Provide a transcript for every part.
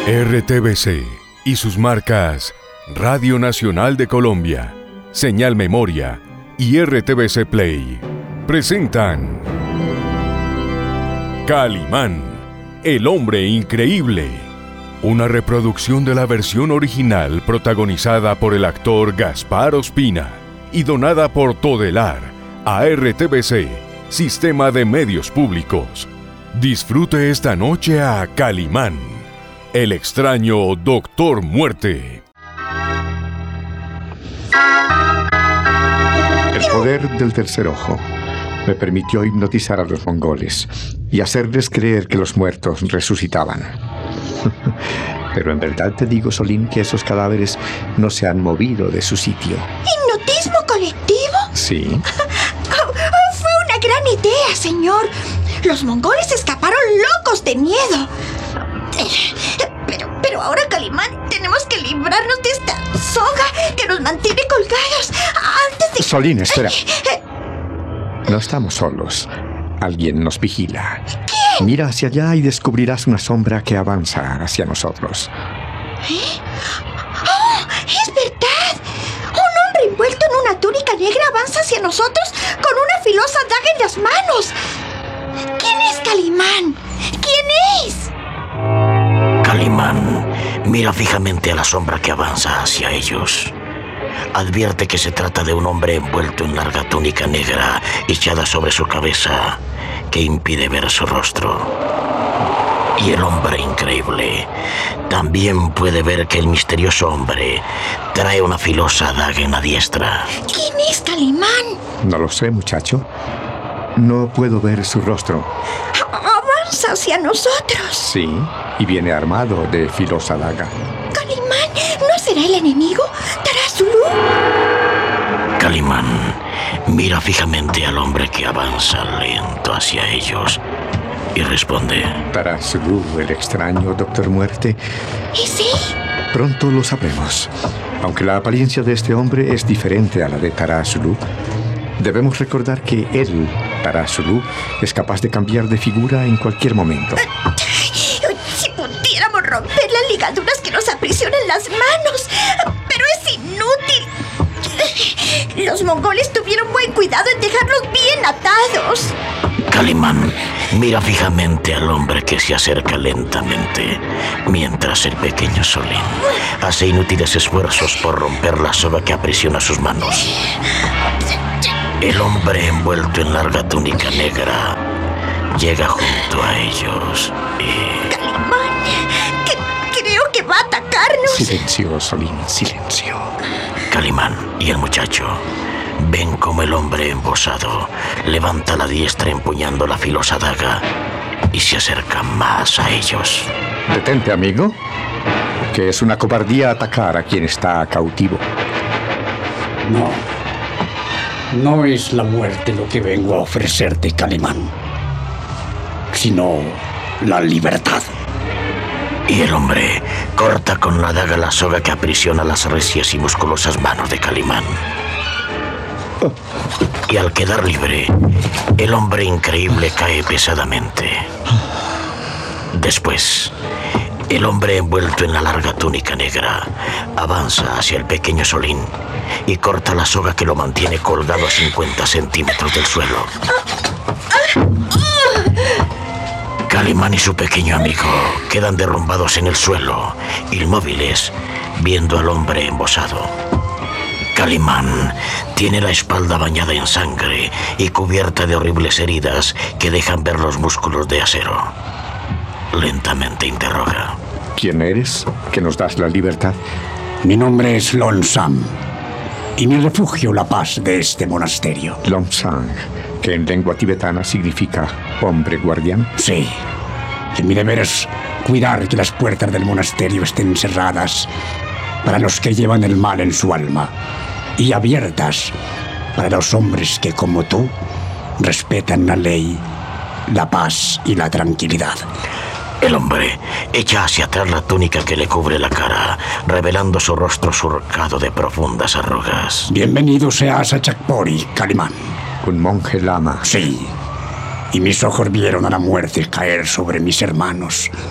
RTBC y sus marcas Radio Nacional de Colombia, Señal Memoria y RTBC Play presentan Calimán, el hombre increíble, una reproducción de la versión original protagonizada por el actor Gaspar Ospina y donada por Todelar a RTBC, Sistema de Medios Públicos. Disfrute esta noche a Calimán, el extraño Doctor Muerte. El poder del tercer ojo me permitió hipnotizar a los mongoles y hacerles creer que los muertos resucitaban. Pero en verdad te digo, Solín, que esos cadáveres no se han movido de su sitio. ¿Hipnotismo colectivo? Sí. Fue una gran idea, señor. Los mongoles escaparon locos de miedo. Pero ahora, Calimán, tenemos que librarnos de esta soga que nos mantiene colgados antes de... Solín, espera. No estamos solos. Alguien nos vigila. ¿Quién? Mira hacia allá y descubrirás una sombra que avanza hacia nosotros. ¡Oh! ¡Es verdad! Un hombre envuelto en una túnica negra avanza hacia nosotros con una filosa daga en las manos. ¿Quién es Calimán? ¿Quién es? Calimán mira fijamente a la sombra que avanza hacia ellos. Advierte que se trata de un hombre envuelto en larga túnica negra echada sobre su cabeza que impide ver su rostro. Y el hombre increíble también puede ver que el misterioso hombre trae una filosa daga en la diestra. ¿Quién es Calimán? No lo sé, muchacho. No puedo ver su rostro. Avanza hacia nosotros. Sí, y viene armado de filosa daga. ¿Calimán no será el enemigo? ¿Tarazulú? Calimán mira fijamente al hombre que avanza lento hacia ellos y responde: Tarazulú, el extraño Doctor Muerte. ¿Es él? Pronto lo sabremos. Aunque la apariencia de este hombre es diferente a la de Tarazulú, debemos recordar que él, Tarazulú, es capaz de cambiar de figura en cualquier momento. Si pudiéramos romper las ligaduras que nos aprisionan las manos, pero es inútil. Los mongoles tuvieron buen cuidado en dejarlos bien atados. Calimán mira fijamente al hombre que se acerca lentamente, mientras el pequeño Solín hace inútiles esfuerzos por romper la soga que aprisiona sus manos. El hombre envuelto en larga túnica negra llega junto a ellos y... Calimán, creo que va a atacarnos. Silencio, Solín, silencio. Calimán y el muchacho ven como el hombre embosado levanta la diestra empuñando la filosa daga y se acerca más a ellos. Detente, amigo, que es una cobardía atacar a quien está cautivo. No es la muerte lo que vengo a ofrecerte, Calimán, sino la libertad. Y el hombre corta con la daga la soga que aprisiona las recias y musculosas manos de Calimán. Y al quedar libre, el hombre increíble cae pesadamente. Después, el hombre envuelto en la larga túnica negra avanza hacia el pequeño Solín y corta la soga que lo mantiene colgado a 50 centímetros del suelo. Calimán y su pequeño amigo quedan derrumbados en el suelo, inmóviles, viendo al hombre embosado. Calimán tiene la espalda bañada en sangre y cubierta de horribles heridas que dejan ver los músculos de acero. Lentamente interroga: ¿Quién eres? ¿Que nos das la libertad? Mi nombre es Lonsam y mi refugio la paz de este monasterio. Lomsang, que en lengua tibetana significa hombre guardián. Sí, y mi deber es cuidar que las puertas del monasterio estén cerradas para los que llevan el mal en su alma y abiertas para los hombres que, como tú, respetan la ley, la paz y la tranquilidad. El hombre echa hacia atrás la túnica que le cubre la cara, revelando su rostro surcado de profundas arrugas. Bienvenido seas a Chakpori, Calimán. Un monje lama. Sí, y mis ojos vieron a la muerte caer sobre mis hermanos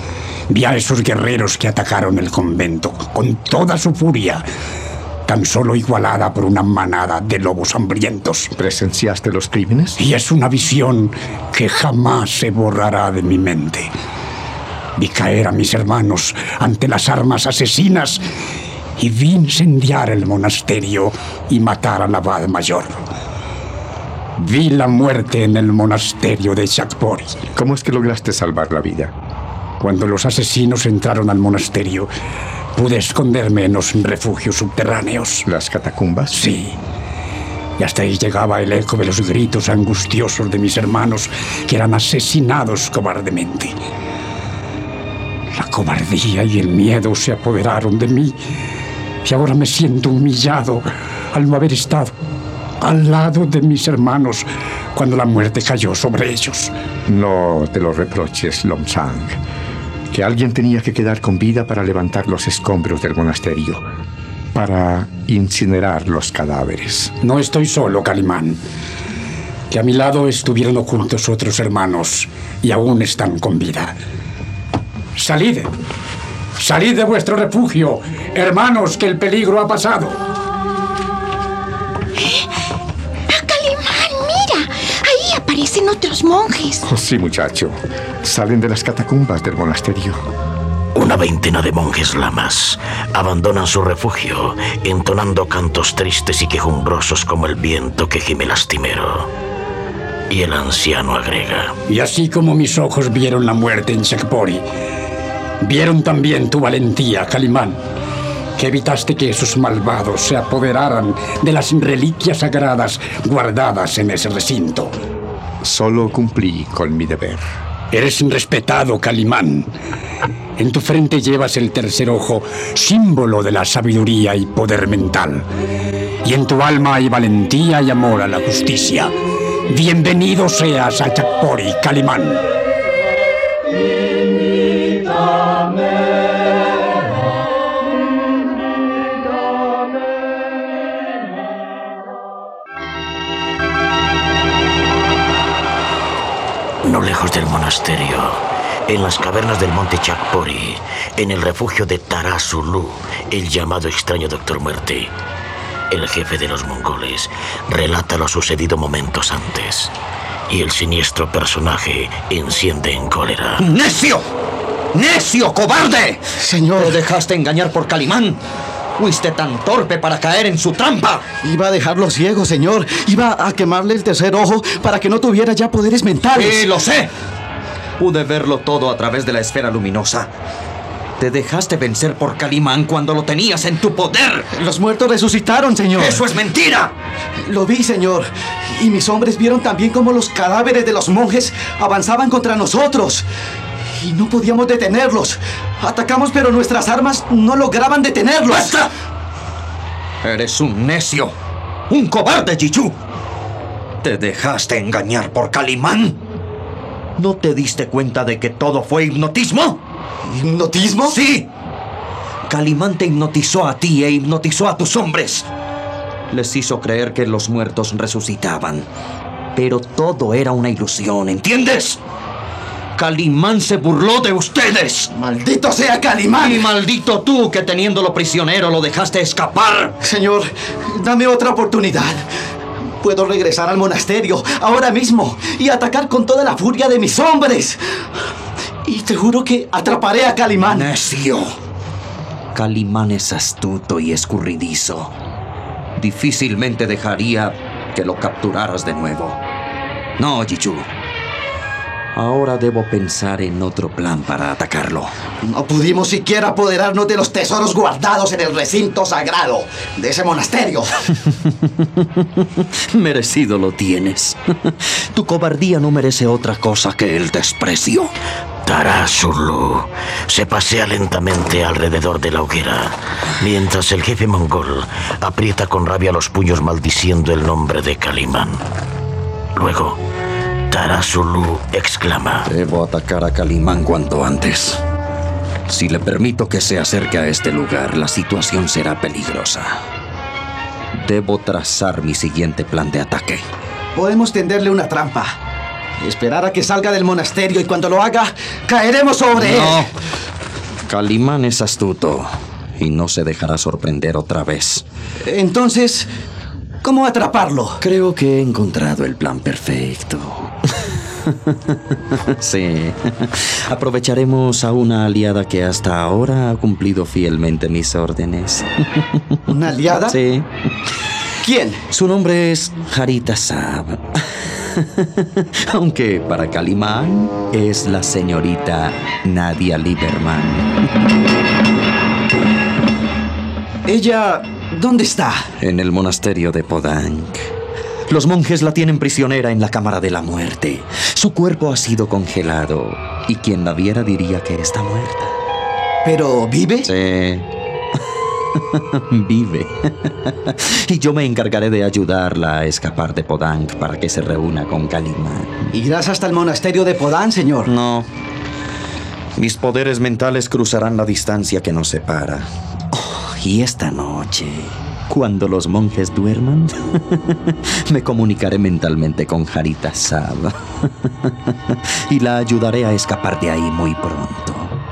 Vi a esos guerreros que atacaron el convento con toda su furia, tan solo igualada por una manada de lobos hambrientos. ¿Presenciaste los crímenes? Y es una visión que jamás se borrará de mi mente. Vi caer a mis hermanos ante las armas asesinas y vi incendiar el monasterio y matar al abad mayor. Vi la muerte en el monasterio de Shakpori. ¿Cómo es que lograste salvar la vida? Cuando los asesinos entraron al monasterio, pude esconderme en los refugios subterráneos. ¿Las catacumbas? Sí. Y hasta ahí llegaba el eco de los gritos angustiosos de mis hermanos que eran asesinados cobardemente. La cobardía y el miedo se apoderaron de mí y ahora me siento humillado al no haber estado al lado de mis hermanos cuando la muerte cayó sobre ellos. No te lo reproches, Lobsang. Que alguien tenía que quedar con vida para levantar los escombros del monasterio, para incinerar los cadáveres. No estoy solo, Calimán. Que a mi lado estuvieron ocultos otros hermanos y aún están con vida. ¡Salid! ¡Salid de vuestro refugio, hermanos, que el peligro ha pasado! ¡Calimán, mira! Ahí aparecen otros monjes. Oh, sí, muchacho. Salen de las catacumbas del monasterio. Una veintena de monjes lamas abandonan su refugio, entonando cantos tristes y quejumbrosos como el viento que gime lastimero. Y el anciano agrega: y así como mis ojos vieron la muerte en Shakpori, vieron también tu valentía, Calimán, que evitaste que esos malvados se apoderaran de las reliquias sagradas guardadas en ese recinto. Solo cumplí con mi deber. Eres respetado, Calimán. En tu frente llevas el tercer ojo, símbolo de la sabiduría y poder mental. Y en tu alma hay valentía y amor a la justicia. Bienvenido seas a Shakpori, Calimán. No lejos del monasterio, en las cavernas del monte Shakpori, en el refugio de Tara-Sulu, el llamado extraño Doctor Muerte, el jefe de los mongoles, relata lo sucedido momentos antes. Y el siniestro personaje enciende en cólera. ¡Necio! ¡Necio, cobarde! Señor, ¿Te dejaste engañar por Calimán? ¿Fuiste tan torpe para caer en su trampa? iba a dejarlo ciego, señor. Iba a quemarle el tercer ojo para que no tuviera ya poderes mentales. ¡Sí, lo sé! Pude verlo todo a través de la esfera luminosa. Te dejaste vencer por Calimán cuando lo tenías en tu poder. Los muertos resucitaron, señor. ¡Eso es mentira! Lo vi, señor. Y mis hombres vieron también cómo los cadáveres de los monjes avanzaban contra nosotros. Y no podíamos detenerlos. Atacamos, pero nuestras armas no lograban detenerlos. ¡Basta! Eres un necio. Un cobarde, Jichu. ¿Te dejaste engañar por Calimán? ¿No te diste cuenta de que todo fue hipnotismo? ¿Hipnotismo? ¡Sí! Calimán te hipnotizó a ti e hipnotizó a tus hombres. Les hizo creer que los muertos resucitaban. Pero todo era una ilusión, ¿entiendes? Calimán se burló de ustedes. ¡Maldito sea Calimán! Y maldito tú que teniéndolo prisionero lo dejaste escapar. Señor, dame otra oportunidad. Puedo regresar al monasterio ahora mismo y atacar con toda la furia de mis hombres. Y te juro que atraparé a Calimán. Necio. Calimán es astuto y escurridizo. Difícilmente dejaría que lo capturaras de nuevo. No, Jichu. Ahora debo pensar en otro plan para atacarlo. No pudimos siquiera apoderarnos de los tesoros guardados en el recinto sagrado de ese monasterio. Merecido lo tienes. Tu cobardía no merece otra cosa que el desprecio. Tara-Sulu se pasea lentamente alrededor de la hoguera, mientras el jefe mongol aprieta con rabia los puños maldiciendo el nombre de Calimán. Luego, Tara-Sulu exclama: Debo atacar a Calimán cuanto antes. Si le permito que se acerque a este lugar, la situación será peligrosa. Debo trazar mi siguiente plan de ataque. Podemos tenderle una trampa. Esperar a que salga del monasterio y cuando lo haga, caeremos sobre él. Calimán es astuto y no se dejará sorprender otra vez. Entonces, ¿cómo atraparlo? Creo que he encontrado el plan perfecto. Sí. Aprovecharemos a una aliada que hasta ahora ha cumplido fielmente mis órdenes. ¿Una aliada? Sí. ¿Quién? Su nombre es Harita Sab. Aunque para Calimán es la señorita Nadia Lieberman. ¿Ella dónde está? En el monasterio de Podank. Los monjes la tienen prisionera en la cámara de la muerte. Su cuerpo ha sido congelado y quien la viera diría que está muerta. ¿Pero vive? Sí. Vive. Y yo me encargaré de ayudarla a escapar de Podank para que se reúna con Calimán. ¿Irás hasta el monasterio de Podán, señor? No. Mis poderes mentales cruzarán la distancia que nos separa. Oh, y esta noche, cuando los monjes duerman, me comunicaré mentalmente con Harita Sab y la ayudaré a escapar de ahí muy pronto.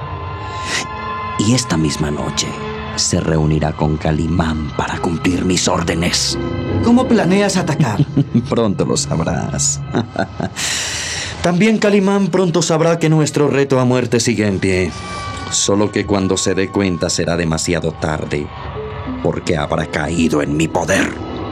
Y esta misma noche se reunirá con Calimán para cumplir mis órdenes. ¿Cómo planeas atacar? Pronto lo sabrás. También Calimán pronto sabrá que nuestro reto a muerte sigue en pie. Solo que cuando se dé cuenta será demasiado tarde, porque habrá caído en mi poder.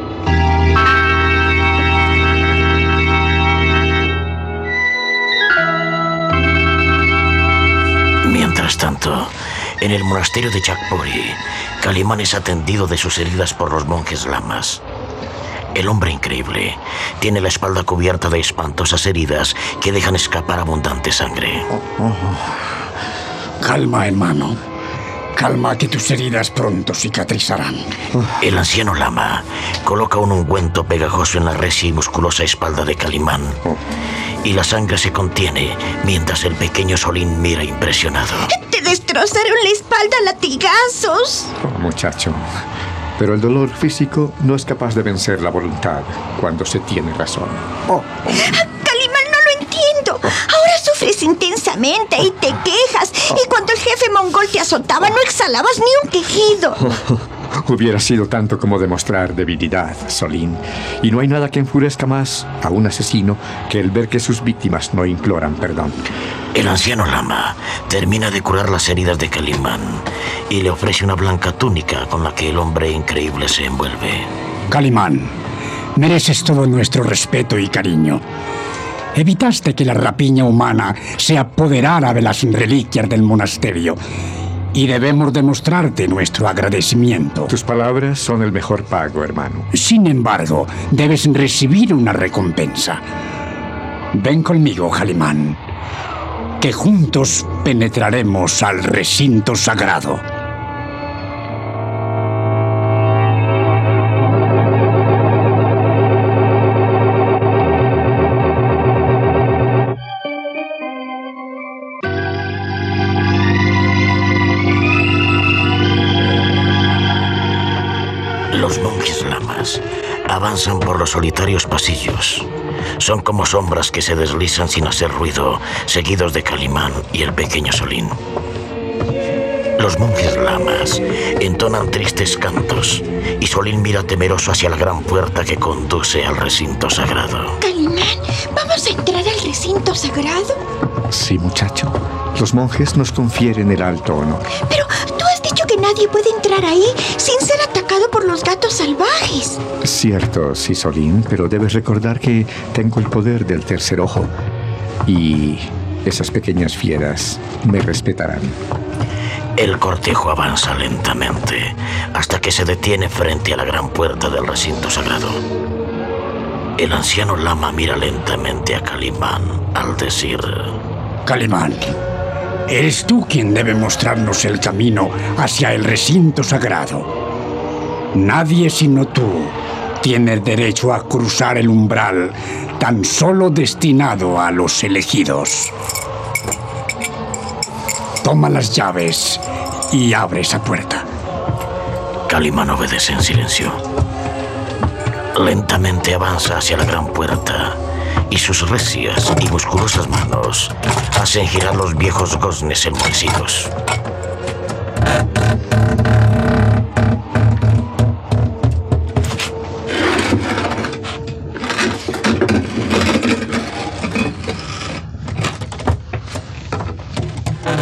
Mientras tanto, en el monasterio de Chakpori, Calimán es atendido de sus heridas por los monjes lamas. El hombre increíble tiene la espalda cubierta de espantosas heridas que dejan escapar abundante sangre. Calma, hermano. Calma, que tus heridas pronto cicatrizarán. El anciano lama coloca un ungüento pegajoso en la recia y musculosa espalda de Calimán. Y la sangre se contiene mientras el pequeño Solín mira impresionado. ¡Te destrozaron la espalda a latigazos! Oh, muchacho. Pero el dolor físico no es capaz de vencer la voluntad cuando se tiene razón. Calimán, no lo entiendo. Ahora sufres intensamente y te quejas. Y cuando el jefe mongol te azotaba, no exhalabas ni un quejido. Hubiera sido tanto como demostrar debilidad, Solín. Y no hay nada que enfurezca más a un asesino que el ver que sus víctimas no imploran perdón. El anciano lama termina de curar las heridas de Calimán y le ofrece una blanca túnica con la que el hombre increíble se envuelve. Calimán, mereces todo nuestro respeto y cariño. Evitaste que la rapiña humana se apoderara de las reliquias del monasterio y debemos demostrarte nuestro agradecimiento. Tus palabras son el mejor pago, hermano. Sin embargo, debes recibir una recompensa. Ven conmigo, Calimán, que juntos penetraremos al recinto sagrado. Los monjes lamas avanzan por los solitarios pasillos. Son como sombras que se deslizan sin hacer ruido, seguidos de Calimán y el pequeño Solín. Los monjes lamas entonan tristes cantos y Solín mira temeroso hacia la gran puerta que conduce al recinto sagrado. Calimán, ¿vamos a entrar al recinto sagrado? Sí, muchacho. Los monjes nos confieren el alto honor. Pero tú has dicho que nadie puede entrar ahí sin ser atacado por los gatos salvajes. Cierto, sí, Solín, pero debes recordar que tengo el poder del tercer ojo. Y esas pequeñas fieras me respetarán. El cortejo avanza lentamente hasta que se detiene frente a la gran puerta del recinto sagrado. El anciano lama mira lentamente a Calimán al decir: Calimán, eres tú quien debe mostrarnos el camino hacia el recinto sagrado. Nadie sino tú tiene derecho a cruzar el umbral tan solo destinado a los elegidos. Toma las llaves y abre esa puerta. Calimán obedece en silencio. Lentamente avanza hacia la gran puerta y sus recias y musculosas manos hacen girar los viejos goznes enmohecidos.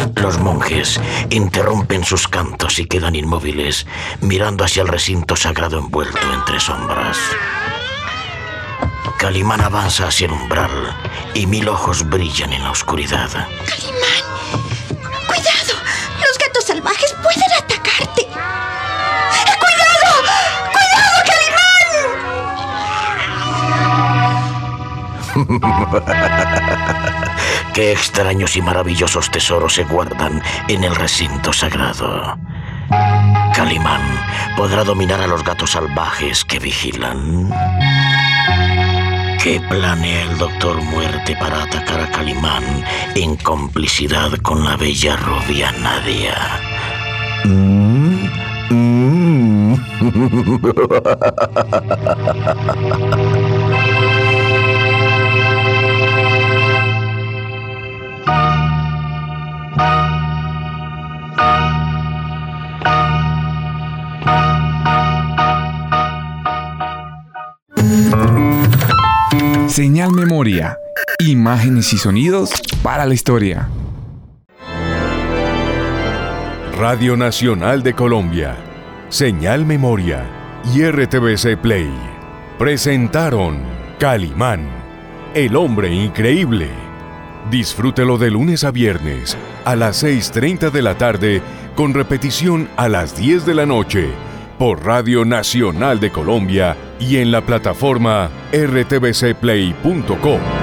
Los monjes interrumpen sus cantos y quedan inmóviles, mirando hacia el recinto sagrado envuelto entre sombras. Calimán avanza hacia el umbral y 1000 ojos brillan en la oscuridad. Calimán, cuidado, los gatos salvajes pueden atacarte. ¡Cuidado! ¡Cuidado, Calimán! Qué extraños y maravillosos tesoros se guardan en el recinto sagrado. Calimán podrá dominar a los gatos salvajes que vigilan. ¿Qué planea el Doctor Muerte para atacar a Calimán en complicidad con la bella rubia Nadia? Señal Memoria. Imágenes y sonidos para la historia. Radio Nacional de Colombia, Señal Memoria y RTBC Play presentaron Calimán, el hombre increíble. Disfrútelo de lunes a viernes a las 6:30 de la tarde con repetición a las 10 de la noche por Radio Nacional de Colombia y en la plataforma rtbcplay.com.